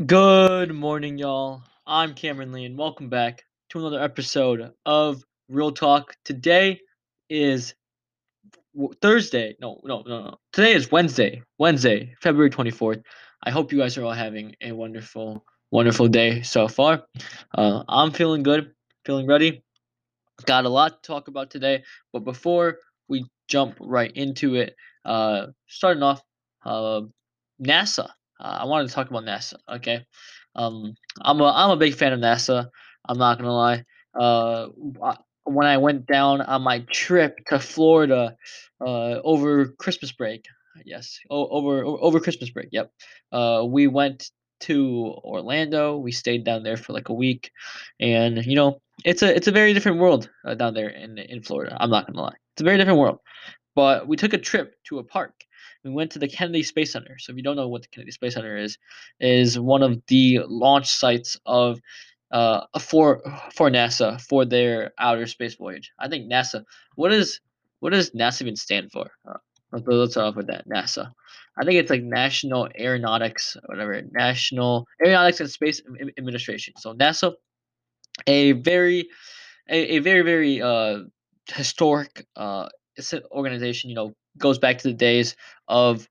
Good morning, y'all. I'm Cameron Lee, and welcome back to another episode of Real Talk. Today is Thursday. No. Today is Wednesday, February 24th. I hope you guys are all having a wonderful day so far. I'm feeling good, feeling ready. Got a lot to talk about today, but before we jump right into it, starting off, uh, NASA. I wanted to talk about NASA. Okay, I'm a big fan of NASA. I'm not gonna lie. When I went down on my trip to Florida, over Christmas break, yes, over Christmas break. Yep, we went to Orlando. We stayed down there for like a week, and it's a very different world down there in Florida. I'm not gonna lie, it's a very different world. But we took a trip to a park. We went to the Kennedy Space Center. So if you don't know what the Kennedy Space Center is one of the launch sites of for NASA for their outer space voyage. I think NASA. What is what does NASA even stand for? Let's start off with that. NASA. I think it's like National Aeronautics, whatever. National Aeronautics and Space Administration. So NASA, a very a very historic organization. Goes back to the days of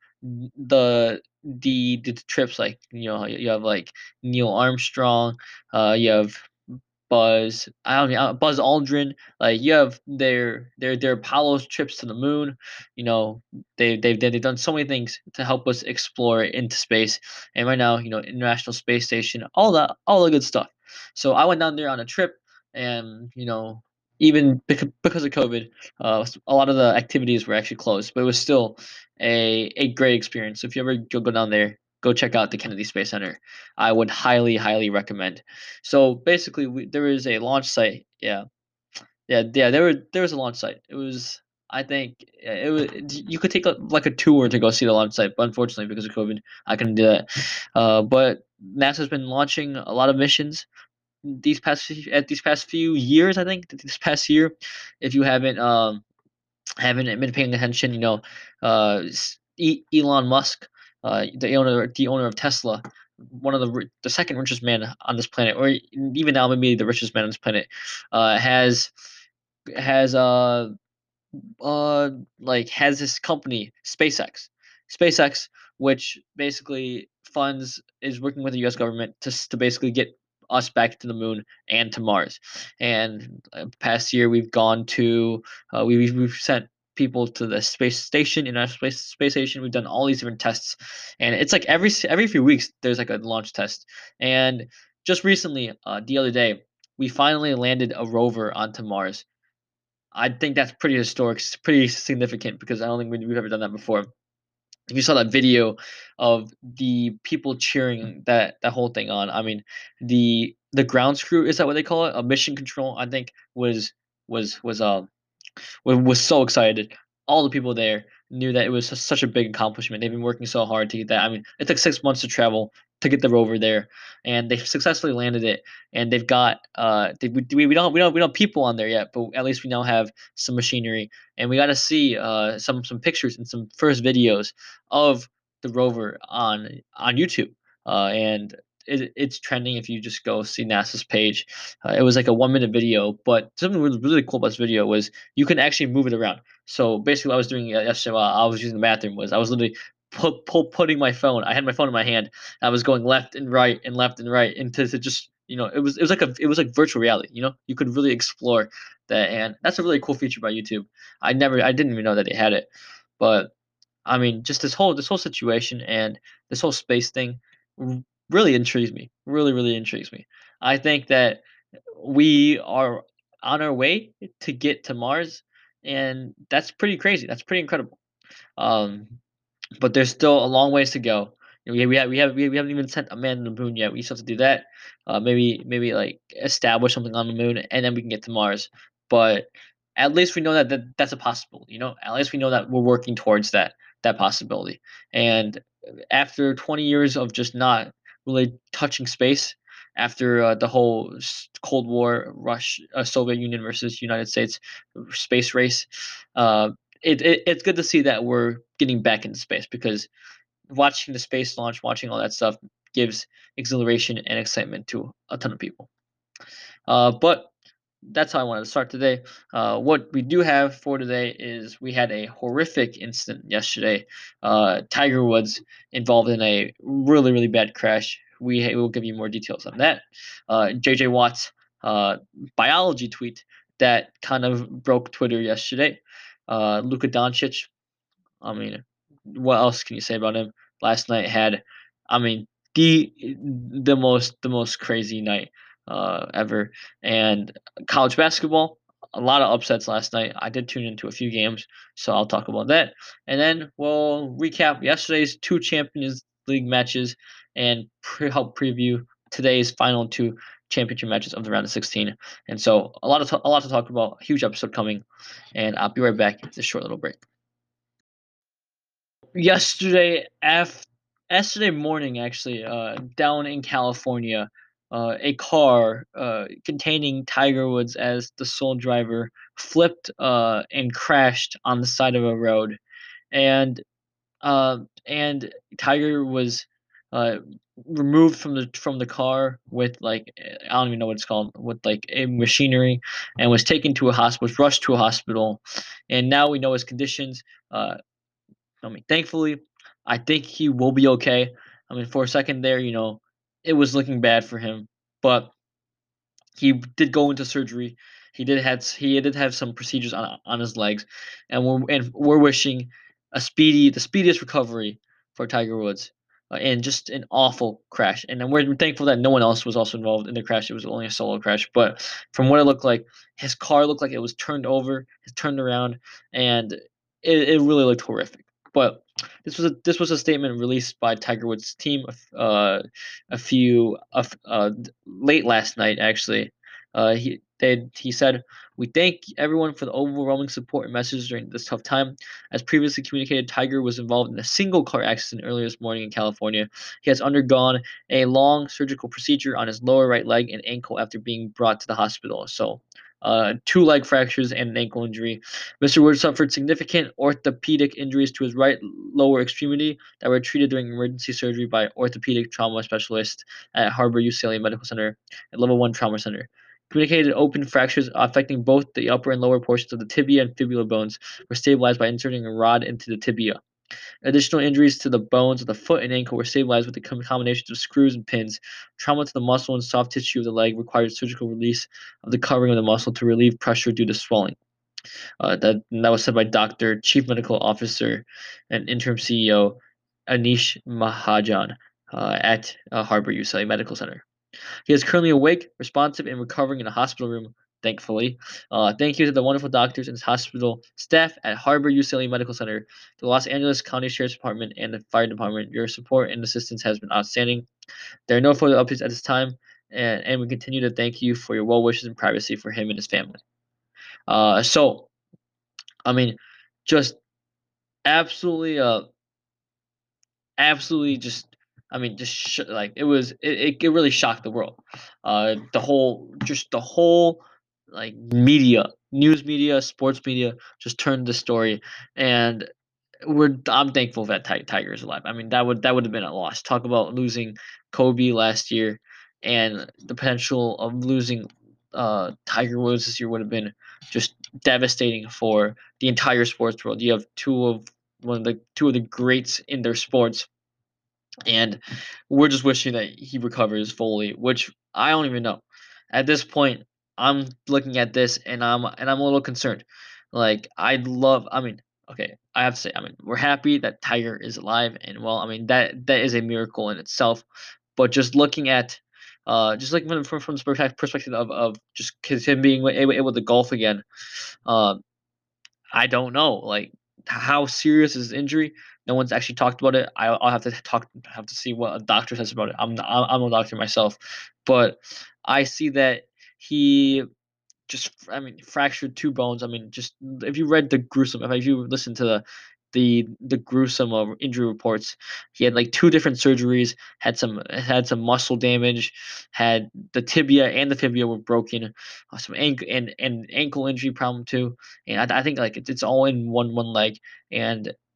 the trips, like you have like Neil Armstrong, you have Buzz Aldrin. Like you have their Apollo trips to the moon. you know they've done so many things to help us explore into space. And right now, International Space Station, all the good stuff. So I went down there on a trip, and even because of COVID, a lot of the activities were actually closed, but it was still a great experience. So if you ever go down there, go check out the Kennedy Space Center. I would highly recommend. So basically, there was a launch site. Yeah, yeah. There was a launch site. It was, I think, it was. You could take like a tour to go see the launch site, but unfortunately, because of COVID, I couldn't do that. But NASA's been launching a lot of missions these past few years. I think this past year, if you haven't been paying attention, Elon Musk, the owner of Tesla, one of the second richest man on this planet, or even now maybe the richest man on this planet, has has this company, SpaceX, which basically funds is working with the U.S. government to basically get us back to the moon and to Mars. And past year we've gone to we've sent people to the space station, in our space station. We've done all these different tests, and it's like every few weeks there's like a launch test. And just recently, the other day, we finally landed a rover onto Mars. I think that's pretty historic, pretty significant, because I don't think we've ever done that before. If you saw that video of the people cheering that whole thing on, I mean, the ground crew, is that what they call it? A mission control, I think, was was uh was so excited. All the people there knew that it was such a big accomplishment. They've been working so hard to get that. I mean, it took 6 months to travel to get the rover there, and they successfully landed it. And they've got we don't have people on there yet, but at least we now have some machinery, and we got to see some pictures and some first videos of the rover on YouTube. And it's trending. If you just go see NASA's page, it was like a 1 minute video, but something really cool about this video was you can actually move it around. So basically, what I was doing yesterday while I was using the bathroom was I was literally putting my phone. I had my phone in my hand. And I was going left and right and left and right into to just it was like virtual reality. You could really explore that, and that's a really cool feature by YouTube. I didn't even know that they had it, but I mean, just this whole situation and this whole space thing r- really intrigues me. Really intrigues me. I think that we are on our way to get to Mars, and that's pretty crazy. That's pretty incredible. Um, but there's still a long ways to go. We haven't even sent a man to the moon yet. We still have to do that. Maybe like establish something on the moon, and then we can get to Mars. But at least we know that's a possibility. At least we know that we're working towards that possibility. And after 20 years of just not really touching space, after the whole Cold War, Soviet Union versus United States space race, uh, it's good to see that we're getting back into space, because watching the space launch, watching all that stuff, gives exhilaration and excitement to a ton of people. But that's how I wanted to start today. What we do have for today is we had a horrific incident yesterday. Tiger Woods involved in a really, really bad crash. We will give you more details on that. JJ Watt's biology tweet that kind of broke Twitter yesterday. Luka Doncic, I mean, what else can you say about him? Last night had, I mean, the most crazy night ever. And college basketball, a lot of upsets last night. I did tune into a few games, so I'll talk about that. And then we'll recap yesterday's two Champions League matches and help preview today's final two championship matches of the round of 16. And so a lot to talk about. A huge episode coming, and I'll be right back after this short little break. Yesterday yesterday morning, actually, down in California, a car containing Tiger Woods as the sole driver flipped and crashed on the side of a road, and and Tiger was uh, removed from the car with like I don't even know what it's called, with like a machinery, and was taken to a hospital, was rushed to a hospital, and now we know his conditions. Uh, thankfully, I think he will be okay. I mean, for a second there, it was looking bad for him, but he did go into surgery. He did have some procedures on his legs, and we're wishing the speediest recovery for Tiger Woods. And just an awful crash, and then we're thankful that no one else was also involved in the crash. It was only a solo crash, but from what it looked like, his car looked like it was turned over, it turned around, and it really looked horrific. But this was a statement released by Tiger Woods' team a few late last night, actually. He said, "We thank everyone for the overwhelming support and messages during this tough time. As previously communicated, Tiger was involved in a single car accident earlier this morning in California. He has undergone a long surgical procedure on his lower right leg and ankle after being brought to the hospital. So, two leg fractures and an ankle injury. Mr. Woods suffered significant orthopedic injuries to his right lower extremity that were treated during emergency surgery by orthopedic trauma specialist at Harbor UCLA Medical Center and Level 1 Trauma Center. Communicated open fractures affecting both the upper and lower portions of the tibia and fibula bones were stabilized by inserting a rod into the tibia. Additional injuries to the bones of the foot and ankle were stabilized with the combinations of screws and pins. Trauma to the muscle and soft tissue of the leg required surgical release of the covering of the muscle to relieve pressure due to swelling." That was said by Dr. Chief Medical Officer and Interim CEO Anish Mahajan at Harbor UCLA Medical Center. He is currently awake, responsive, and recovering in a hospital room, thankfully. Thank you to the wonderful doctors and hospital staff at Harbor UCLA Medical Center, the Los Angeles County Sheriff's Department, and the Fire Department. Your support and assistance has been outstanding. There are no further updates at this time, and we continue to thank you for your well wishes and privacy for him and his family. So, I mean, just absolutely, absolutely just I mean, like it really shocked the world. The whole like media, news media, sports media just turned the story, and I'm thankful that Tiger is alive. I mean, that would have been a loss. Talk about losing Kobe last year, and the potential of losing Tiger Woods this year would have been just devastating for the entire sports world. You have two of the greats in their sports, and we're just wishing that he recovers fully, which I don't even know. At this point, I'm looking at this and I'm a little concerned. Like I mean, okay, I have to say, I mean, we're happy that Tiger is alive and well. I mean, that is a miracle in itself. But just looking at just like from the perspective of just him being able to golf again, um, I don't know, like, how serious is his injury? No one's actually talked about it. I'll have to see what a doctor says about it. I'm no doctor myself, but I see that he I mean, fractured 2 bones. I mean, just if you read the gruesome if you listen to the gruesome, injury reports, he had, like, 2 different surgeries, had some muscle damage, had the tibia and the fibula were broken, some ankle injury problem too, and I think, like, it's all in one leg, and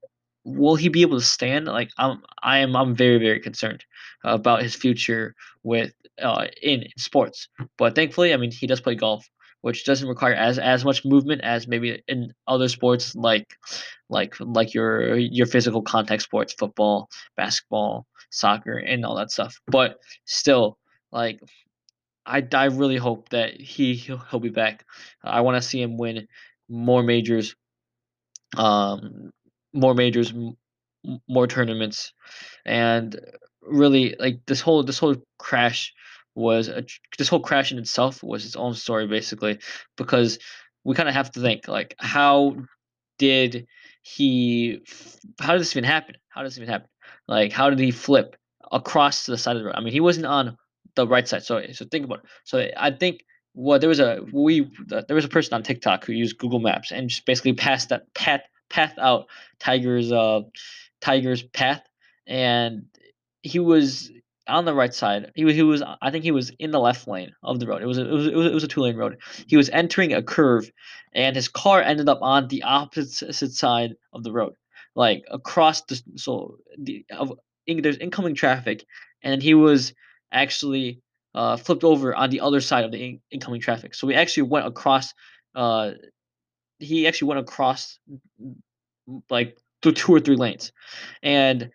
will he be able to stand? Like I'm very very concerned about his future with in sports. But thankfully, I mean, he does play golf, which doesn't require as much movement as maybe in other sports like your physical contact sports, football, basketball, soccer, and all that stuff. But still, like I really hope that he'll be back. I want to see him win more majors, um, more majors, more tournaments, and really like this whole crash this whole crash in itself was its own story basically, because we kind of have to think like did how did this even happen? How does this even happen? Like, how did he flip across to the side of the road? I mean, he wasn't on the right side. So think about it. So I think there was a person on TikTok who used Google Maps and just basically passed that path out Tiger's Tiger's path, and he was on the right side. He was I think he was in the left lane of the road. It was a two-lane road. He was entering a curve, and his car ended up on the opposite side of the road, like across the so the of there's incoming traffic, and he was actually flipped over on the other side of the incoming traffic. So we actually went across. Uh, he actually went across like the two or three lanes, and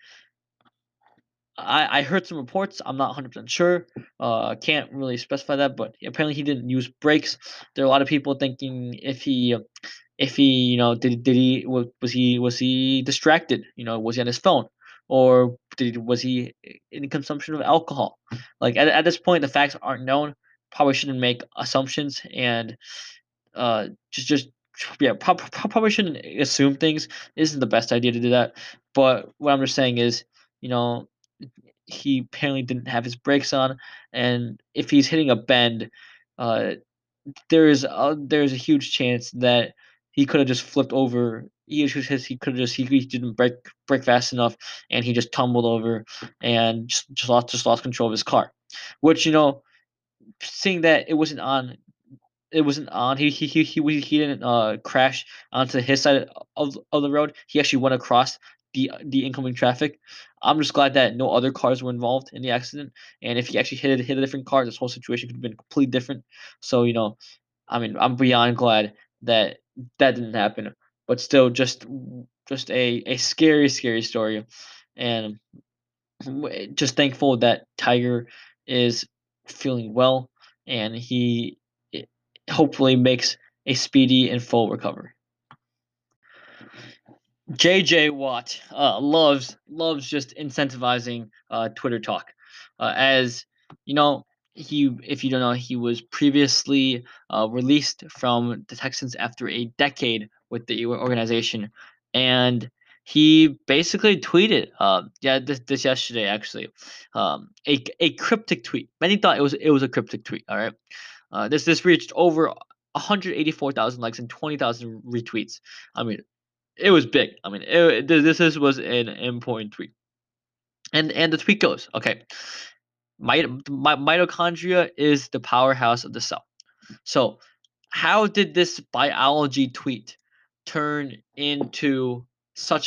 I heard some reports. I'm not 100% sure. Can't really specify that, but apparently he didn't use brakes. There are a lot of people thinking if he did he was he distracted, was he on his phone, or was he in consumption of alcohol? Like at this point the facts aren't known. Probably shouldn't make assumptions, and just yeah, probably shouldn't assume things. Isn't the best idea to do that. But what I'm just saying is, you know he apparently didn't have his brakes on, and if he's hitting a bend, uh there's a huge chance that he could have just flipped over. He could have he didn't break fast enough, and he just tumbled over and just lost control of his car. Which, seeing that it wasn't on. He didn't crash onto his side of the road. He actually went across the incoming traffic. I'm just glad that no other cars were involved in the accident. And if he actually hit a different car, this whole situation could have been completely different. So, I mean, I'm beyond glad that that didn't happen. But still, just a scary, scary story, and just thankful that Tiger is feeling well, and he i- hopefully makes a speedy and full recovery. JJ Watt loves just incentivizing Twitter talk, as you know he if you don't know, he was previously released from the Texans after a decade with the organization, and he basically tweeted this yesterday actually, a cryptic tweet. Many thought it was a cryptic tweet. All right, this reached over 184,000 likes and 20,000 retweets. I mean, it was big. I mean, this was an important tweet, and the tweet goes, okay, mitochondria is the powerhouse of the cell. So, how did this biology tweet turn into such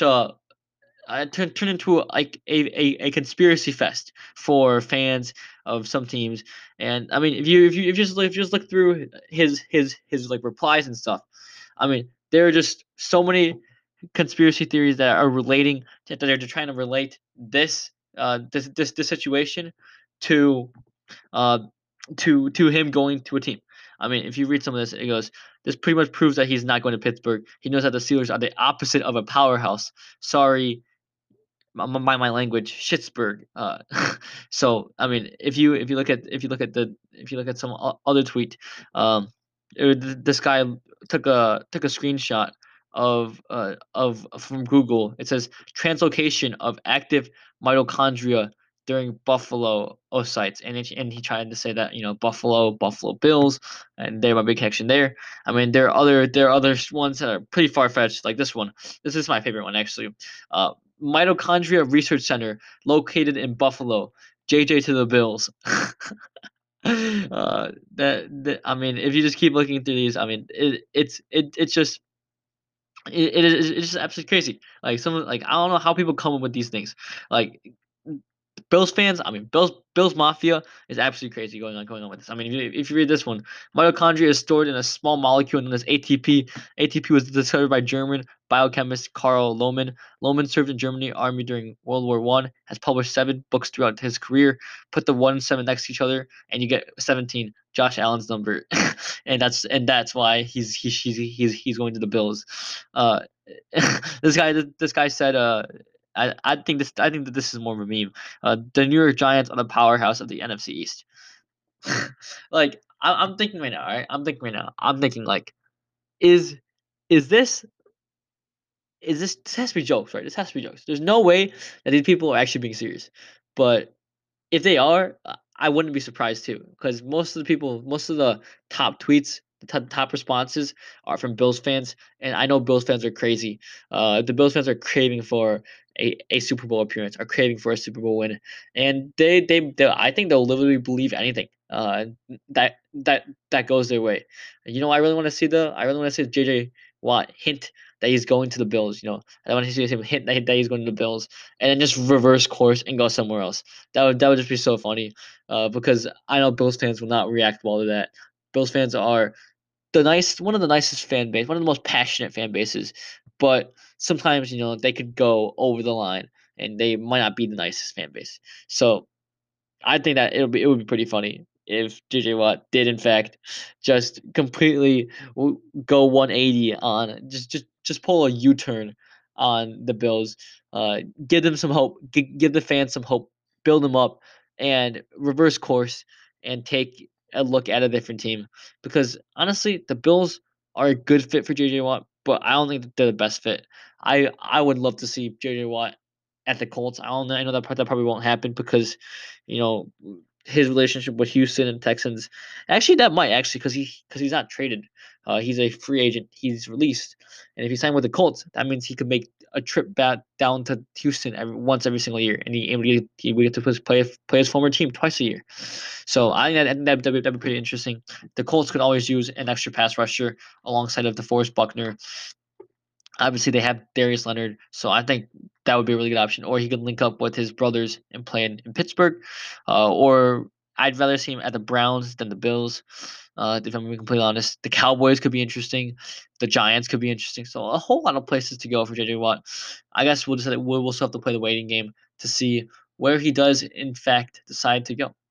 turn into like a conspiracy fest for fans of some teams? And I mean, if you just look through his like replies and stuff, I mean, there are just so many conspiracy theories that are relating that are trying to relate this situation to uh to him going to a team. I mean, if you read some of this, it goes, this pretty much proves that he's not going to Pittsburgh. He knows that the Steelers are the opposite of a powerhouse. Sorry, my language, Schittsburg. So I mean, if you look at some other tweet, this guy took a screenshot of from Google. It says translocation of active mitochondria during buffalo oocytes, and he tried to say that Buffalo Bills, and they have a big connection there. I mean, there are other ones that are pretty far fetched, like this one. This is my favorite one actually. Uh, Mitochondria Research Center located in Buffalo. JJ to the Bills. I mean, if you just keep looking through these, I mean, it's just It's just absolutely crazy. Like someone like I don't know how people come up with these things. Like Bills fans, I mean Bills Mafia is absolutely crazy going on with this. I mean, if you read this one, mitochondria is stored in a small molecule known as ATP. ATP was discovered by German biochemist Karl Lohmann. Lohmann served in Germany Army during World War One. Has published 7 books throughout his career. Put the 1 and 7 next to each other, and you get 17. Josh Allen's number, and that's why he's going to the Bills. Uh, this guy said I think that this is more of a meme. The New York Giants are the powerhouse of the NFC East. Like I'm thinking right now, all right? I'm thinking right now. I'm thinking like, is is this this has to be jokes, right? This has to be jokes. There's no way that these people are actually being serious. But if they are, I wouldn't be surprised too, because most of the top tweets, the top responses are from Bills fans, and I know Bills fans are crazy. The Bills fans are craving for a Super Bowl appearance, are craving for a Super Bowl win, and they I think they'll literally believe anything. That goes their way. You know, I really want to see JJ Watt hint that he's going to the Bills. You know, I want to see him hint that he's going to the Bills, and then just reverse course and go somewhere else. That would just be so funny, because I know Bills fans will not react well to that. Bills fans are one of the nicest fan base, one of the most passionate fan bases, but sometimes they could go over the line and they might not be the nicest fan base. So I think that it would be pretty funny if JJ Watt did in fact just completely go 180 on just pull a U-turn on the Bills, give them some hope, give the fans some hope, build them up, and reverse course and take a look at a different team. Because honestly, the Bills are a good fit for JJ Watt, but I don't think that they're the best fit. I would love to see JJ Watt at the Colts. I know that probably won't happen because you know, his relationship with Houston and Texans. Actually, that might actually because he's not traded. He's a free agent. He's released, and if he signed with the Colts, that means he could make a trip back down to Houston every single year, and he would get to play his former team twice a year. So I think that'd be pretty interesting. The Colts could always use an extra pass rusher alongside of DeForest Buckner. Obviously, they have Darius Leonard, so I think that would be a really good option. Or he could link up with his brothers and play in Pittsburgh. Or I'd rather see him at the Browns than the Bills. If I'm being completely honest, the Cowboys could be interesting. The Giants could be interesting. So a whole lot of places to go for JJ Watt. I guess we'll still have to play the waiting game to see where he does in fact decide to go.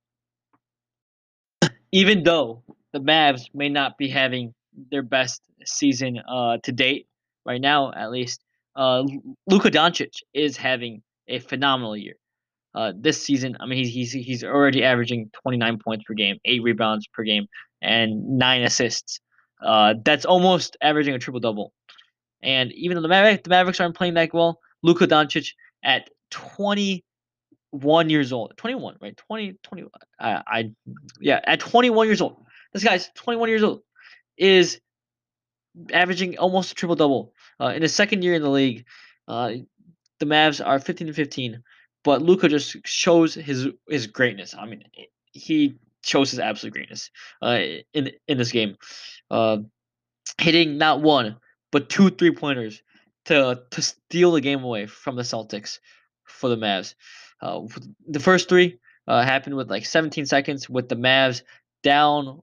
Even though the Mavs may not be having their best season to date, right now at least, Luka Doncic is having a phenomenal year. This season, I mean, he's already averaging 29 points per game, 8 rebounds per game, and 9 assists. That's almost averaging a triple double. And even though the Mavericks aren't playing that well, Luka Doncic at 21 years old, 21, right? 20. Yeah, at 21 years old, this guy's 21 years old, is averaging almost a triple double. In his second year in the league, uh, the Mavs are 15-15, but Luka just shows his greatness. I mean, he shows his absolute greatness in this game, uh, hitting not one but 2 3-pointers to steal the game away from the Celtics for the Mavs. Uh, the first three happened with like 17 seconds, with the Mavs down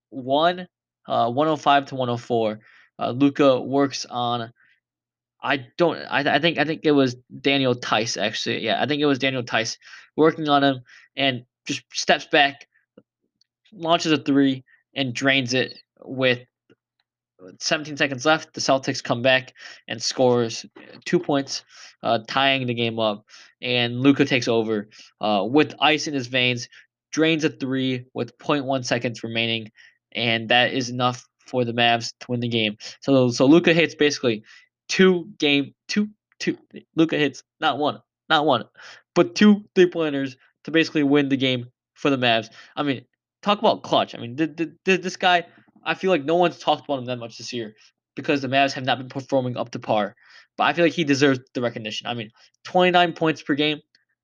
105 to 104. Luca works on. I don't. I think it was Daniel Tice actually. Yeah, I think it was Daniel Tice working on him and just steps back, launches a three, and drains it with 17 seconds left. The Celtics come back and scores 2 points, tying the game up. And Luca takes over with ice in his veins, drains a three with zero point 0.1 seconds remaining, and that is enough for the Mavs to win the game. So Luca hits basically two. Luca hits not one, but 2 3-pointers to basically win the game for the Mavs. I mean, talk about clutch. I mean, this guy, I feel like no one's talked about him that much this year because the Mavs have not been performing up to par. But I feel like he deserves the recognition. I mean, 29 points per game,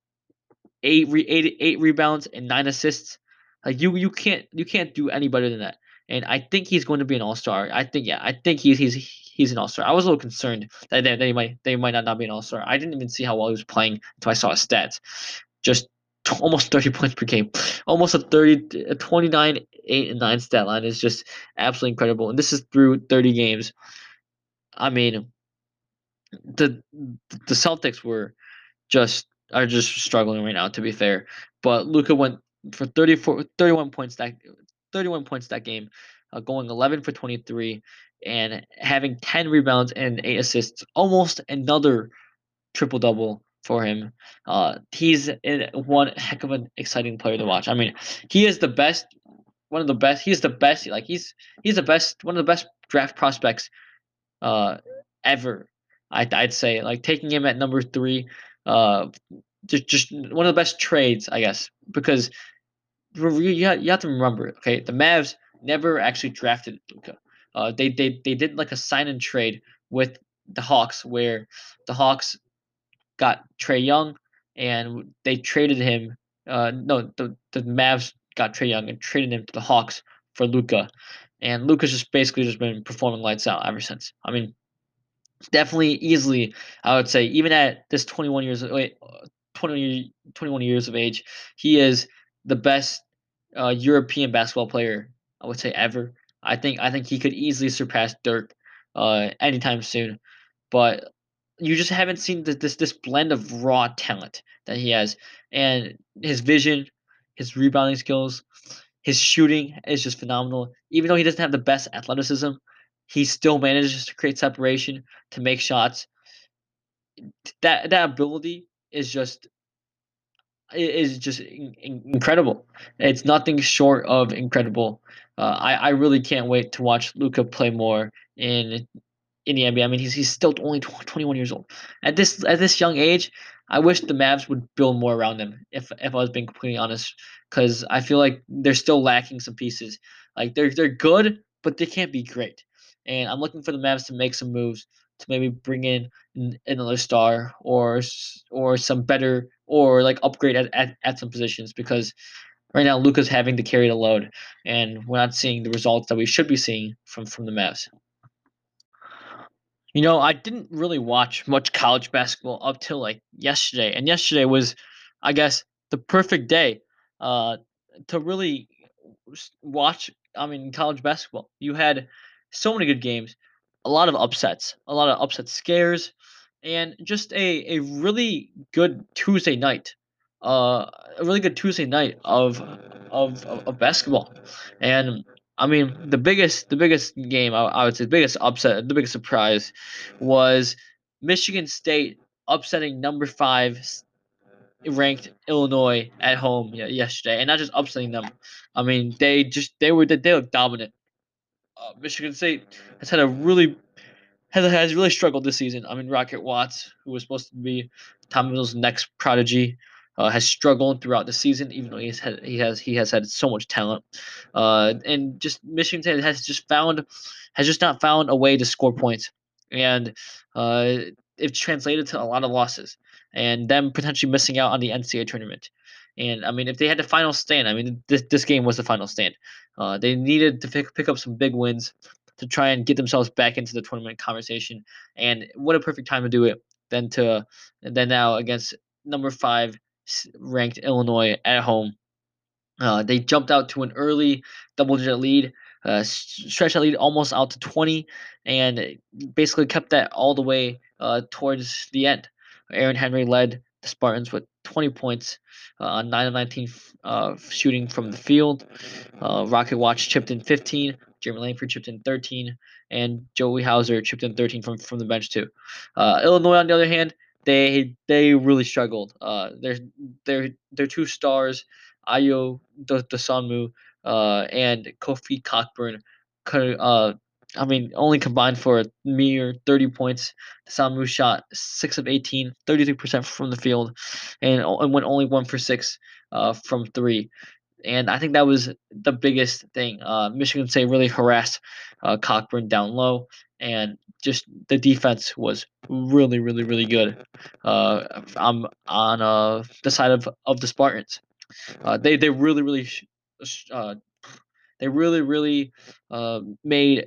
eight rebounds, and 9 assists. Like you can't do any better than that. And I think he's going to be an all star. I think, yeah, I think he's an all-star. I was a little concerned that they might not be an all-star. I didn't even see how well he was playing until I saw his stats. Just almost 30 points per game. Almost a 29, 8, and 9 stat line is just absolutely incredible. And this is through 30 games. I mean, the the Celtics are just struggling right now, to be fair. But Luka went for 31 points 31 points that game, going 11 for 23 and having 10 rebounds and 8 assists, almost another triple double for him. He's one heck of an exciting player to watch. I mean, he is the best, one of the best. He's the best. Like he's the best, one of the best draft prospects uh, ever. I'd say like taking him at number 3, uh, just one of the best trades, I guess, because you have to remember, okay, the Mavs never actually drafted Luka. They did like a sign and trade with the Hawks, where the Hawks got Trey Young, and they traded him. No, the Mavs got Trey Young and traded him to the Hawks for Luka, and Luka's just basically just been performing lights out ever since. I mean, definitely, easily, I would say, even at this 21 years of age, he is the best European basketball player, I would say, ever. I think he could easily surpass Dirk anytime soon. But you just haven't seen this blend of raw talent that he has, and his vision, his rebounding skills, his shooting is just phenomenal. Even though he doesn't have the best athleticism, he still manages to create separation, to make shots. That ability is just incredible. It's nothing short of incredible. I really can't wait to watch Luca play more in the NBA. I mean, he's still only 21 years old. At this young age, I wish the Mavs would build more around him. If I was being completely honest, because I feel like they're still lacking some pieces. Like they're good, but they can't be great. And I'm looking for the Mavs to make some moves to maybe bring in another star, or some better, or like upgrade at some positions, because right now Luca's having to carry the load, and we're not seeing the results that we should be seeing from the Mavs. I didn't really watch much college basketball up till like yesterday, and yesterday was, I guess, the perfect day uh, to really watch. I mean, college basketball. You had so many good games, a lot of upset scares, and just a really good Tuesday night. A really good Tuesday night of basketball, and I mean, the biggest game, I would say, the biggest upset, the biggest surprise was Michigan State upsetting number 5 ranked Illinois at home yesterday, and not just upsetting them. I mean, they looked dominant. Michigan State has had a really has really struggled this season. I mean, Rocket Watts, who was supposed to be Tom Izzo's next prodigy, has struggled throughout the season, even though he has had so much talent. And just Michigan State has just not found a way to score points, and uh, it's translated to a lot of losses, and them potentially missing out on the NCAA tournament. And I mean, if they had the final stand, I mean, this game was the final stand. They needed to pick up some big wins to try and get themselves back into the tournament conversation. And what a perfect time to do it than now against number 5 ranked Illinois at home. They jumped out to an early double-digit lead, stretched that lead almost out to 20, and basically kept that all the way towards the end. Aaron Henry led the Spartans with 20 points on 9 of 19 shooting from the field. Rocket Watch chipped in 15. Jeremy Langford chipped in 13, and Joey Hauser chipped in 13 from the bench too. Illinois, on the other hand, they really struggled. Their two stars, Ayo Dosunmu and Kofi Cockburn, I mean, only combined for a mere 30 points. Dosunmu shot 6 of 18, 33% from the field, and went only 1 for 6 from 3. And I think that was the biggest thing. Michigan State really harassed Cockburn down low, and just the defense was really, really, really good. I'm on the side of the Spartans. They really really they really really made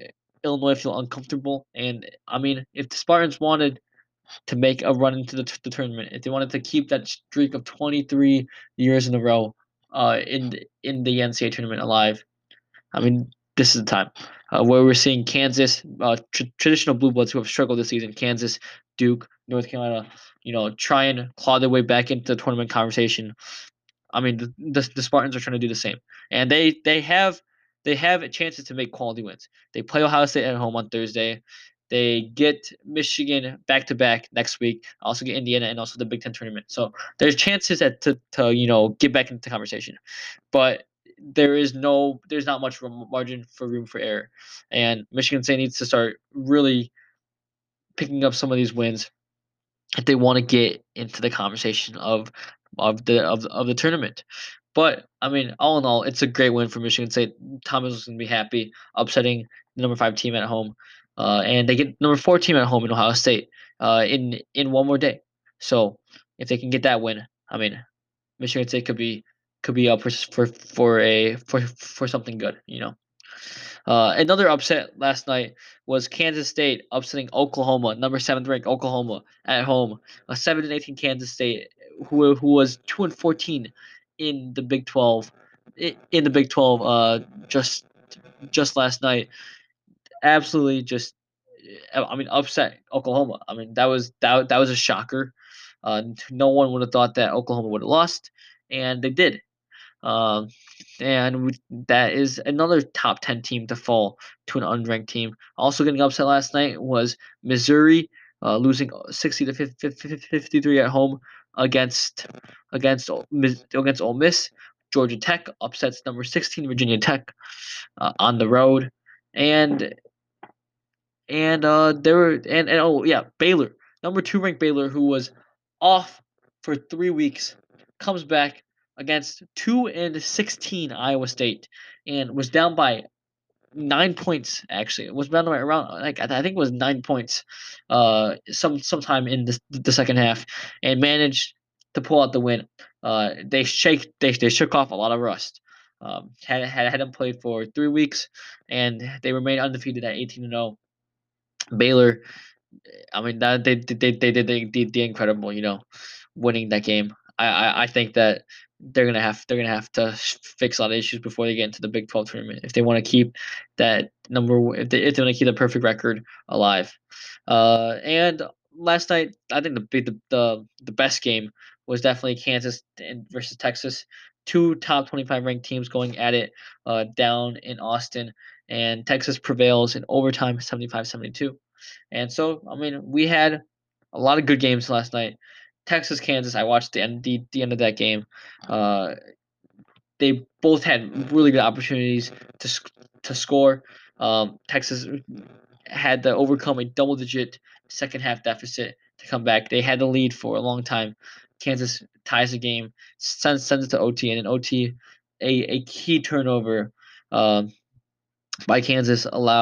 Illinois feel uncomfortable. And I mean, if the Spartans wanted to make a run into the tournament, if they wanted to keep that streak of 23 years in a row in the NCAA tournament alive, I mean, this is the time where we're seeing Kansas, traditional blue bloods who have struggled this season, Kansas, Duke, North Carolina, try and claw their way back into the tournament conversation. I mean, the Spartans are trying to do the same, and they have chances to make quality wins. They play Ohio State at home on Thursday. They get Michigan back to back next week. Also get Indiana and also the Big Ten tournament. So there's chances to get back into the conversation, but there's not much margin for room for error, and Michigan State needs to start really picking up some of these wins if they want to get into the conversation of the tournament. But I mean, all in all, it's a great win for Michigan State. Thomas is going to be happy, upsetting the number 5 team at home, and they get number 4 team at home in Ohio State in one more day. So if they can get that win, I mean, Michigan State could be up for something good. Another upset last night was Kansas State upsetting Oklahoma, number 7th ranked Oklahoma at home. A 7-18 Kansas State, who was 2-14 in the Big 12, in the Big 12, just last night. Absolutely, just I mean, upset Oklahoma. I mean, that was a shocker. No one would have thought that Oklahoma would have lost, and they did. Um, and that is another top 10 team to fall to an unranked team. Also getting upset last night was Missouri, losing 60 to 53 at home against against Ole Miss. Georgia Tech upsets number 16 Virginia Tech on the road, and there were and oh yeah, Baylor, number 2 ranked Baylor, who was off for 3 weeks, comes back against 2-16 Iowa State and was down by 9 points. Actually, it was down by around, like, I think it was 9 points, sometime in the second half, and managed to pull out the win. They shook off a lot of rust. Had them played for 3 weeks, and they remained undefeated at 18-0. Baylor, I mean, that they did the incredible, winning that game. I think that they're gonna have to fix a lot of issues before they get into the Big 12 tournament if they want to keep that number if they want to keep the perfect record alive. And last night, I think the best game was definitely Kansas versus Texas. Two top 25 ranked teams going at it down in Austin, and Texas prevails in overtime 75-72. And so, I mean, we had a lot of good games last night. Texas, Kansas. I watched the end of that game. Uh, they both had really good opportunities to score. Texas had to overcome a double-digit second half deficit to come back. They had the lead for a long time. Kansas ties the game, sends it to OT, and in OT, a key turnover by Kansas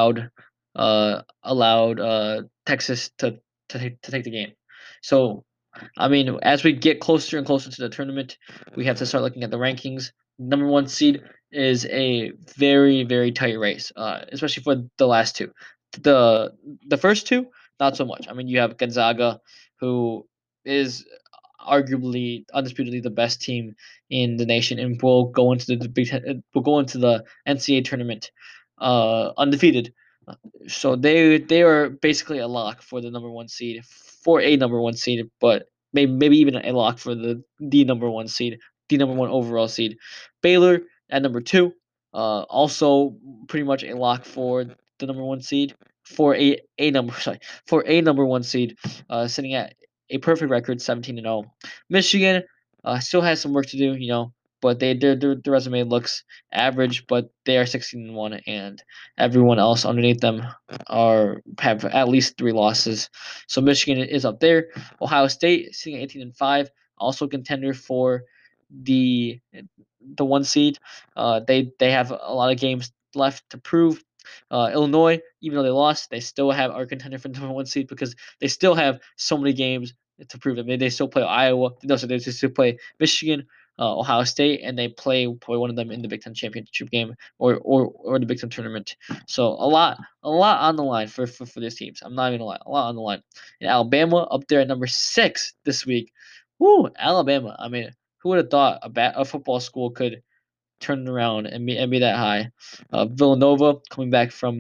allowed Texas to take the game. So, I mean, as we get closer and closer to the tournament, we have to start looking at the rankings. Number 1 seed is a very, very tight race, especially for the last two. The first two, not so much. I mean, you have Gonzaga, who is arguably undisputedly the best team in the nation, and will go into the will go into the NCAA tournament undefeated. So they are basically a lock for the number 1 seed, for a number 1 seed, but maybe even a lock for the number 1 seed, the number 1 overall seed. Baylor at number 2, also pretty much a lock for the number 1 seed, for a number 1 seed, sitting at a perfect record 17-0. Michigan still has some work to do, but their resume looks average, but they are 16-1, and everyone else underneath them have at least 3 losses. So Michigan is up there. Ohio State sitting at 18-5, also contender for the 1 seed. They have a lot of games left to prove. Illinois, even though they lost, they still are contender for the number 1 seed because they still have so many games to prove it. Maybe they still play Iowa. No, so they still play Michigan, Ohio State, and they play one of them in the Big Ten championship game or the Big Ten tournament. So a lot on the line for these teams. I'm not even gonna lie, a lot on the line. And Alabama up there at number 6 this week. Woo, Alabama. I mean, who would have thought a football school could turn it around and be that high? Villanova coming back from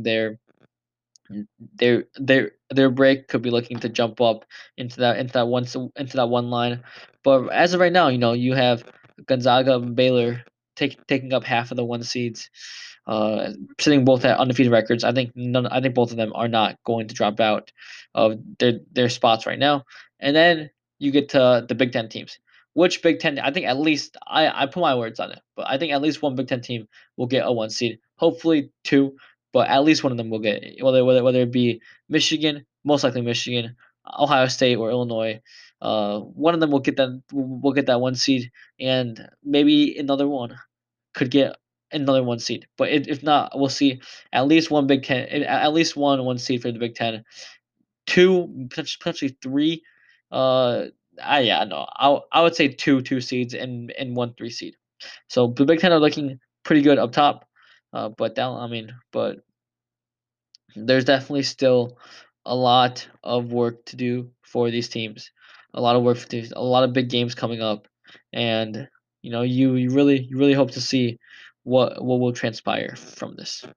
their break could be looking to jump up into that one line. But as of right now, you have Gonzaga and Baylor taking up half of the one seeds, sitting both at undefeated records. I think both of them are not going to drop out of their spots right now. And then you get to the Big Ten teams. Which Big Ten? I think at least I put my words on it, but I think at least one Big Ten team will get a one seed. Hopefully two, but at least one of them will get it. Whether it be Michigan, most likely Michigan, Ohio State, or Illinois. One of them will get that one seed, and maybe another one could get another one seed. But if not, we'll see at least one Big Ten, at least one seed for the Big Ten, two potentially three. Yeah, no, I would say two seeds and one three seed. So the Big Ten are looking pretty good up top. But there's definitely still a lot of work to do for these teams. A lot of work for these, a lot of big games coming up, and you really hope to see what will transpire from this.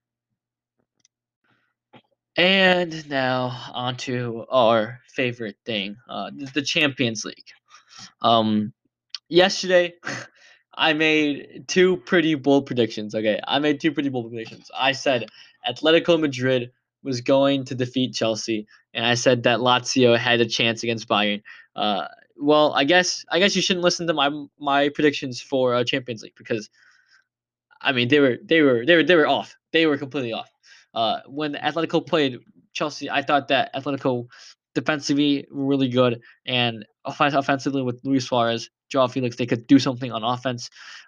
And now onto our favorite thing, the Champions League. Um, Yesterday, I made two pretty bold predictions. Okay, I made two pretty bold predictions. I said Atletico Madrid was going to defeat Chelsea, and I said that Lazio had a chance against Bayern. Well, I guess you shouldn't listen to my predictions for Champions League because I mean they were off. They were completely off. When Atletico played Chelsea, I thought that Atletico defensively were really good and offensively with Luis Suarez, Joao Felix, they could do something on offense.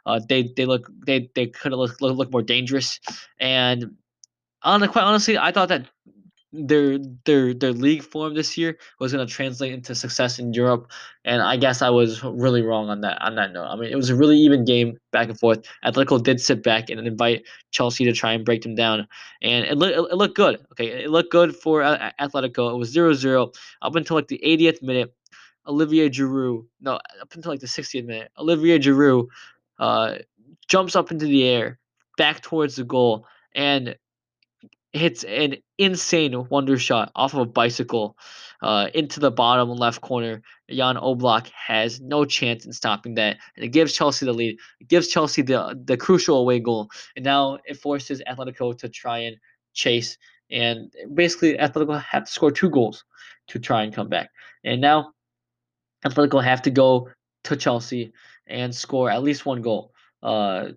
They could have looked more dangerous. And quite honestly, I thought that their league form this year was going to translate into success in Europe, and I guess I was really wrong on that note. I mean, it was a really even game back and forth. Atletico did sit back and invite Chelsea to try and break them down, and it looked good. Okay, it looked good for Atletico. It was 0-0 up until like the 80th minute. Olivier Giroud, no, up until like the 60th minute, Olivier Giroud uh, jumps up into the air, back towards the goal, and hits an insane wonder shot off of a bicycle into the bottom left corner. Jan Oblak has no chance in stopping that, and it gives Chelsea the lead. It gives Chelsea the crucial away goal, and now it forces Atletico to try and chase. And basically, Atletico have to score two goals to try and come back. And now Atletico have to go to Chelsea and score at least one goal. Uh,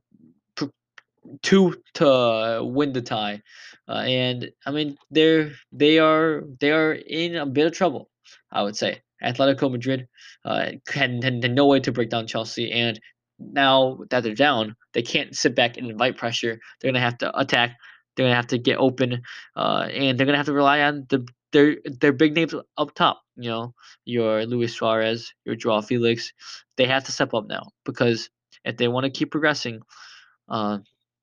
Two to win the tie, and I mean they are in a bit of trouble. I would say Atletico Madrid had no way to break down Chelsea, and now that they're down, they can't sit back and invite pressure. They're gonna have to attack. They're gonna have to get open, and they're gonna have to rely on their big names up top. Your Luis Suarez, your Joao Felix. They have to step up now because if they want to keep progressing. Uh,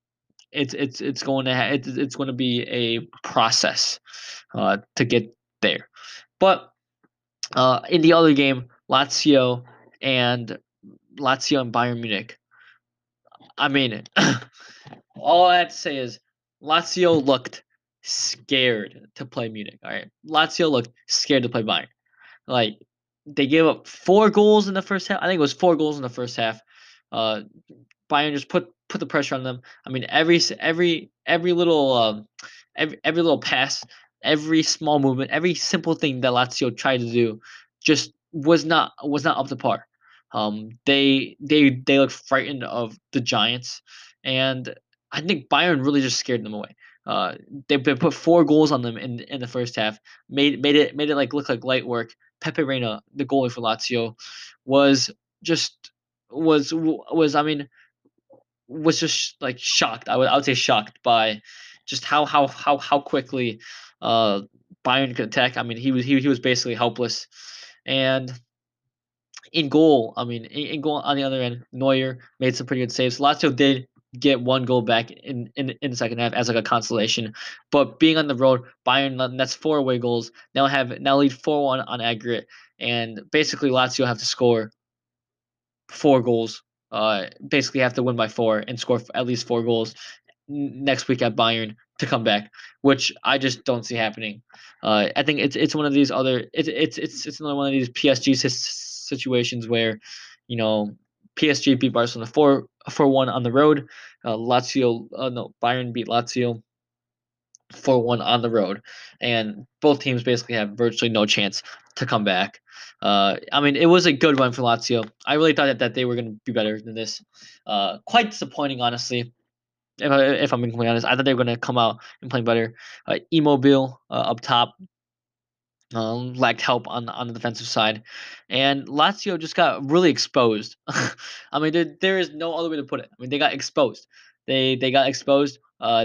it's going to be a process to get there. But in the other game, and Lazio and Bayern Munich. I mean, all I have to say is Lazio looked scared to play Munich. All right, Lazio looked scared to play Bayern. Like they gave up 4 goals in the first half. I think it was 4 goals in the first half. Uh, Bayern just put the pressure on them. I mean, every little every little pass, every small movement, every simple thing that Lazio tried to do, just was not up to par. They looked frightened of the Giants, and I think Bayern really just scared them away. Uh, they put 4 goals on them in the first half, made it like look like light work. Pepe Reina, the goalie for Lazio, was just was I mean was just like shocked. I would say shocked by just how quickly Bayern could attack. I mean, he was basically helpless, and in goal, I mean, in goal on the other end, Neuer made some pretty good saves. Lazio did get one goal back in the second half as like a consolation, but being on the road, Bayern that's 4 away goals. Now lead 4-1 on aggregate, and basically Lazio have to score 4 goals. Basically have to win by 4 and score at least 4 goals next week at Bayern to come back, which I just don't see happening. I think it's one of these other it's another one of these PSG situations where, you know, PSG beat Barcelona 4-1 on the road. Lazio no Bayern beat Lazio 4-1 on the road, and both teams basically have virtually no chance to come back. I mean, it was a good run for Lazio. I really thought that they were going to be better than this. Quite disappointing, honestly. If I'm being completely honest, I thought they were going to come out and play better. Immobile up top lacked help on the defensive side, and Lazio just got really exposed. I mean, there is no other way to put it. I mean, they got exposed. They got exposed.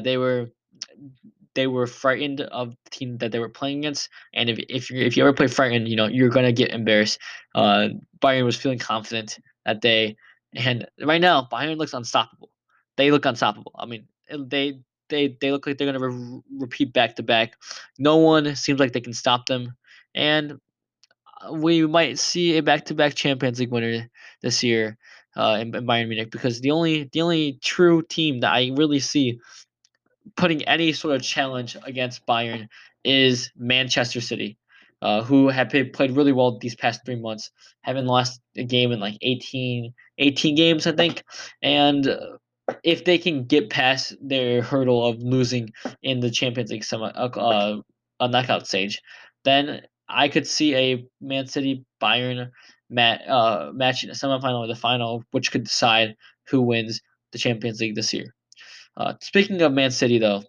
They were frightened of the team that they were playing against, and if you ever play frightened, you know you're gonna get embarrassed. Bayern was feeling confident that day, and right now Bayern looks unstoppable. They look unstoppable. I mean, they look like they're gonna repeat back to back. No one seems like they can stop them, and we might see a back to back Champions League winner this year. In Bayern Munich, because the only true team that I really see putting any sort of challenge against Bayern is Manchester City, who have played really well these past 3 months, haven't lost a game in like 18 games, I think. And if they can get past their hurdle of losing in the Champions League a knockout stage, then I could see a Man City Bayern match in the semifinal or the final, which could decide who wins the Champions League this year. Speaking of Man City, though,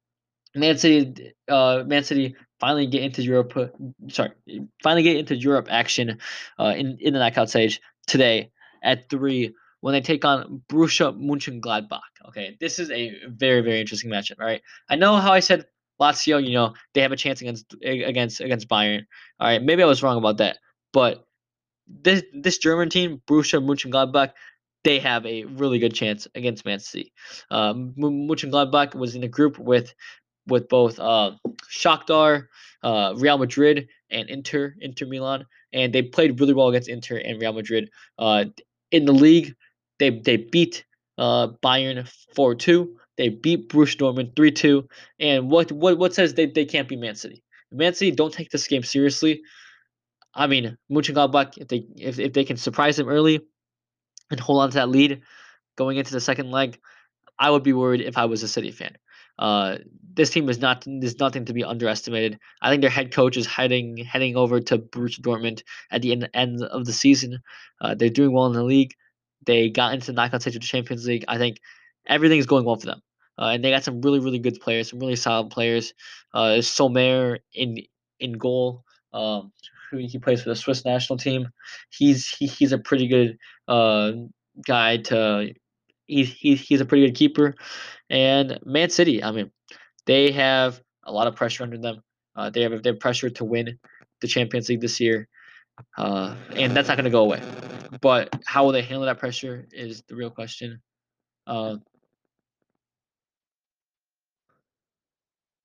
Man City finally get into Europe. Sorry, finally get into Europe action in the knockout stage today at 3 when they take on Borussia Mönchengladbach. Okay, this is a very very interesting matchup. All right, I know how I said Lazio. You know they have a chance against Bayern. All right, maybe I was wrong about that, but this German team, Borussia Mönchengladbach, they have a really good chance against Man City. Mönchengladbach was in a group with both Shakhtar, Real Madrid, and Inter Milan, and they played really well against Inter and Real Madrid. Uh, in the league, they beat Bayern 4-2. They beat Borussia Dortmund 3-2. And what says they can't beat Man City? Man City don't take this game seriously. I mean, Mönchengladbach, if they can surprise them early and hold on to that lead going into the second leg, I would be worried if I was a City fan. This team is nothing to be underestimated. I think their head coach is heading over to Borussia Dortmund at the end of the season. They're doing well in the league. They got into the knockout stage of the Champions League. I think everything is going well for them. And they got some really really good players, some really solid players. Sommer in goal. Who he plays for the Swiss national team. He's a pretty good guy to he's a pretty good keeper. And Man City, I mean, they have a lot of pressure under them. They have pressure to win the Champions League this year, and that's not going to go away. But how will they handle that pressure is the real question.